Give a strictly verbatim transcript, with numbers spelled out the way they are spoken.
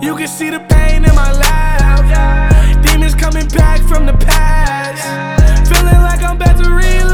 You can see the pain in my laugh. Demons coming back from the past. Feeling like I'm about to realize